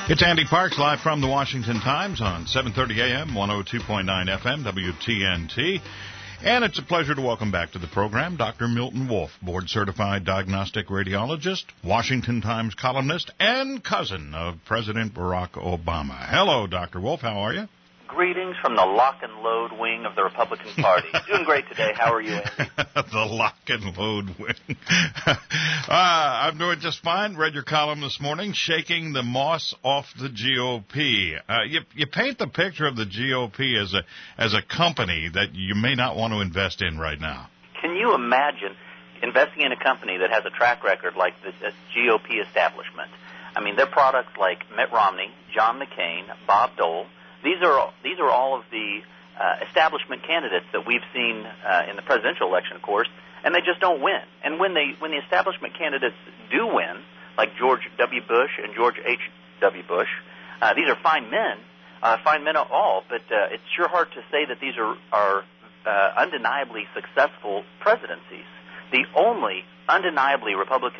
It's Andy Parks live from the Washington Times on 7:30 a.m., 102.9 FM, WTNT. And it's a pleasure to welcome back to the program Dr. Milton Wolfe, board-certified diagnostic radiologist, Washington Times columnist, and cousin of President Barack Obama. Hello, Dr. Wolfe. How are you? Greetings from the lock and load wing of the Republican Party. Doing great today. How are you, Andy? The lock and load wing. I'm doing just fine. Read your column this morning, shaking the moss off the GOP. You paint the picture of the GOP as a company that you may not want to invest in right now. Can you imagine investing in a company that has a track record like this GOP establishment? I mean, their products like Mitt Romney, John McCain, Bob Dole. These are all of the establishment candidates that we've seen in the presidential election, of course, and they just don't win. And when the establishment candidates do win, like George W. Bush and George H.W. Bush, these are fine men all, but it's sure hard to say that these are undeniably successful presidencies. The only undeniably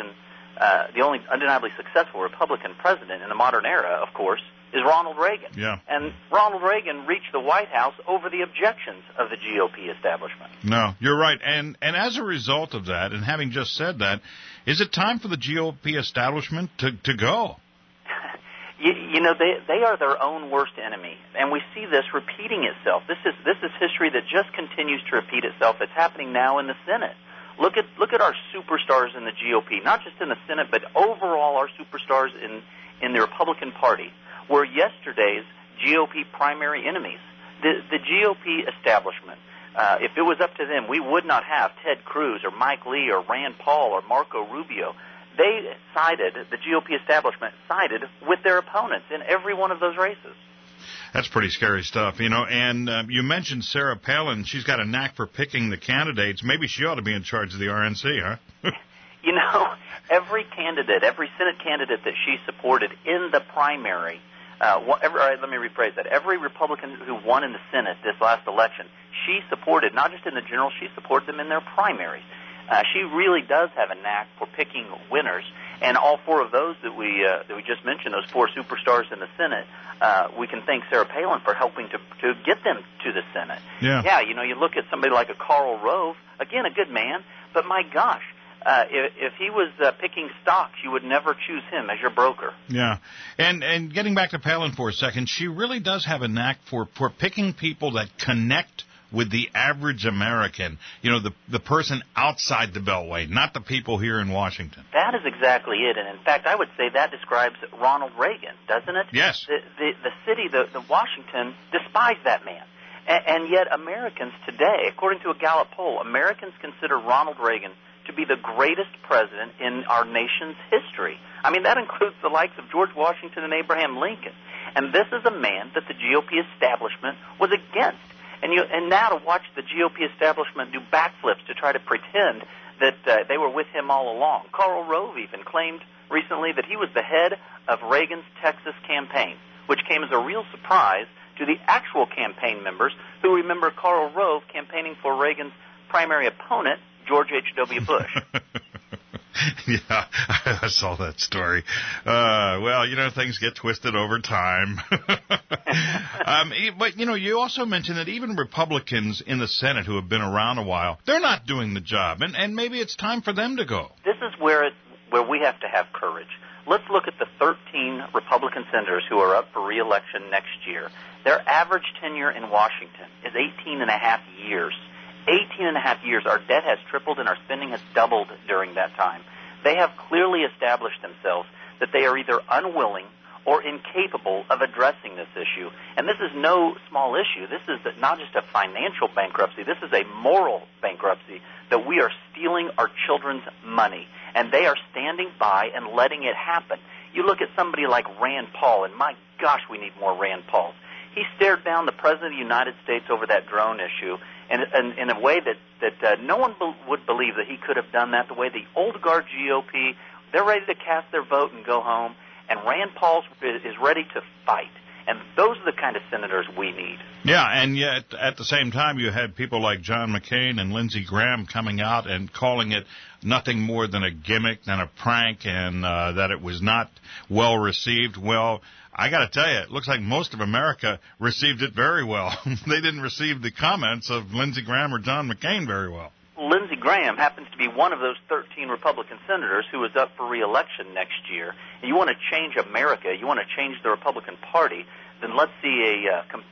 successful Republican president in the modern era, of course, is Ronald Reagan. Yeah. And Ronald Reagan reached the White House over the objections of the GOP establishment. No, you're right. And as a result of that, and having just said that, is it time for the GOP establishment to go? You know, they are their own worst enemy, and we see this repeating itself. This is history that just continues to repeat itself. It's happening now in the Senate. Look at our superstars in the GOP, not just in the Senate, but overall our superstars in the Republican Party were yesterday's GOP primary enemies. The GOP establishment, if it was up to them, we would not have Ted Cruz or Mike Lee or Rand Paul or Marco Rubio. The GOP establishment sided with their opponents in every one of those races. That's pretty scary stuff, you know. And you mentioned Sarah Palin. She's got a knack for picking the candidates. Maybe she ought to be in charge of the RNC, huh? You know, every Senate candidate that she supported in the primary, let me rephrase that. Every Republican who won in the Senate this last election, she supported, not just in the general, she supported them in their primaries. She really does have a knack for picking winners, and all four of those that we just mentioned, those four superstars in the Senate, we can thank Sarah Palin for helping to get them to the Senate. Yeah, you know, you look at somebody like a Karl Rove, again, a good man, but my gosh, if he was picking stocks, you would never choose him as your broker. Yeah, and getting back to Palin for a second, she really does have a knack for picking people that connect with the average American, you know, the person outside the Beltway, not the people here in Washington. That is exactly it, and in fact, I would say that describes Ronald Reagan, doesn't it? Yes. The city, the Washington, despised that man. And yet Americans today, according to a Gallup poll, Americans consider Ronald Reagan to be the greatest president in our nation's history. I mean, that includes the likes of George Washington and Abraham Lincoln. And this is a man that the GOP establishment was against. And now to watch the GOP establishment do backflips to try to pretend that they were with him all along. Karl Rove even claimed recently that he was the head of Reagan's Texas campaign, which came as a real surprise to the actual campaign members who remember Karl Rove campaigning for Reagan's primary opponent, George H.W. Bush. Yeah, I saw that story. Well, you know, things get twisted over time. But, you know, you also mentioned that even Republicans in the Senate who have been around a while, they're not doing the job, and maybe it's time for them to go. This is where we have to have courage. Let's look at the 13 Republican senators who are up for re-election next year. Their average tenure in Washington is 18 and a half years. 18 and a half years. Our debt has tripled and our spending has doubled during that time. They have clearly established themselves that they are either unwilling or incapable of addressing this issue. And this is no small issue. This is not just a financial bankruptcy. This is a moral bankruptcy that we are stealing our children's money. And they are standing by and letting it happen. You look at somebody like Rand Paul, and my gosh, we need more Rand Pauls. He stared down the President of the United States over that drone issue and in a way that no one would believe that he could have done that, the way the old guard GOP, they're ready to cast their vote and go home, and Rand Paul is ready to fight. And those are the kind of senators we need. Yeah, and yet at the same time you had people like John McCain and Lindsey Graham coming out and calling it nothing more than a gimmick, than a prank, and that it was not well received. Well, I got to tell you, it looks like most of America received it very well. They didn't receive the comments of Lindsey Graham or John McCain very well. Lindsey Graham happens to be one of those 13 Republican senators who is up for re-election next year. And you want to change America, you want to change the Republican Party, then let's see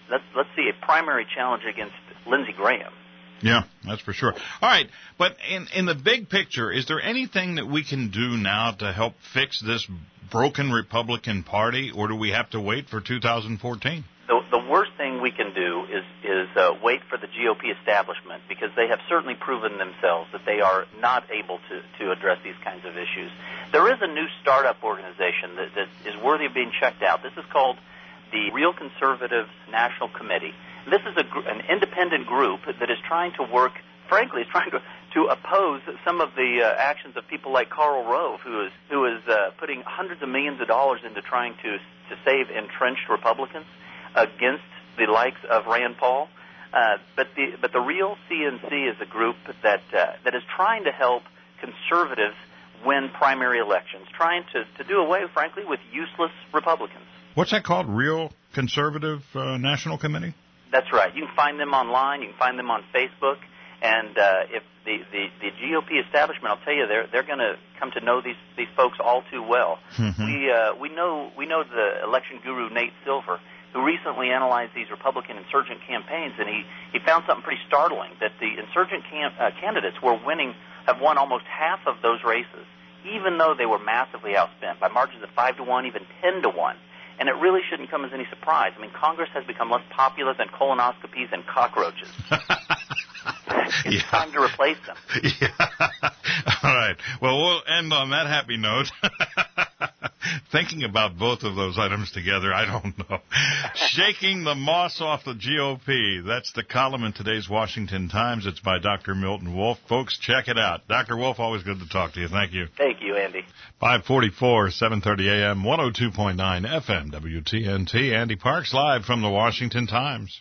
a primary challenge against Lindsey Graham. Yeah, that's for sure. All right, but in the big picture, is there anything that we can do now to help fix this broken Republican Party, or do we have to wait for 2014? The worst thing we can do is wait for the GOP establishment, because they have certainly proven themselves that they are not able to address these kinds of issues. There is a new startup organization that is worthy of being checked out. This is called the Real Conservatives National Committee. This is an independent group that is trying to work, frankly, is trying to oppose some of the actions of people like Karl Rove, who is putting hundreds of millions of dollars into trying to save entrenched Republicans against the likes of Rand Paul. But the Real CNC is a group that is trying to help conservatives win primary elections, trying to do away, frankly, with useless Republicans. What's that called? Real Conservative National Committee? That's right. You can find them online. You can find them on Facebook. And if the GOP establishment, I'll tell you, they're going to come to know these folks all too well. Mm-hmm. We know the election guru Nate Silver, who recently analyzed these Republican insurgent campaigns, and he found something pretty startling, that the insurgent candidates have won almost half of those races, even though they were massively outspent by margins of 5-1, even 10-1. And it really shouldn't come as any surprise. I mean, Congress has become less popular than colonoscopies and cockroaches. It's time to replace them. Yeah. All right. Well, we'll end on that happy note. Thinking about both of those items together, I don't know. Shaking the moss off the GOP. That's the column in today's Washington Times. It's by Dr. Milton Wolfe. Folks, check it out. Dr. Wolfe, always good to talk to you. Thank you. Thank you, Andy. 544, 730 AM, 102.9 FM, WTNT. Andy Parks live from the Washington Times.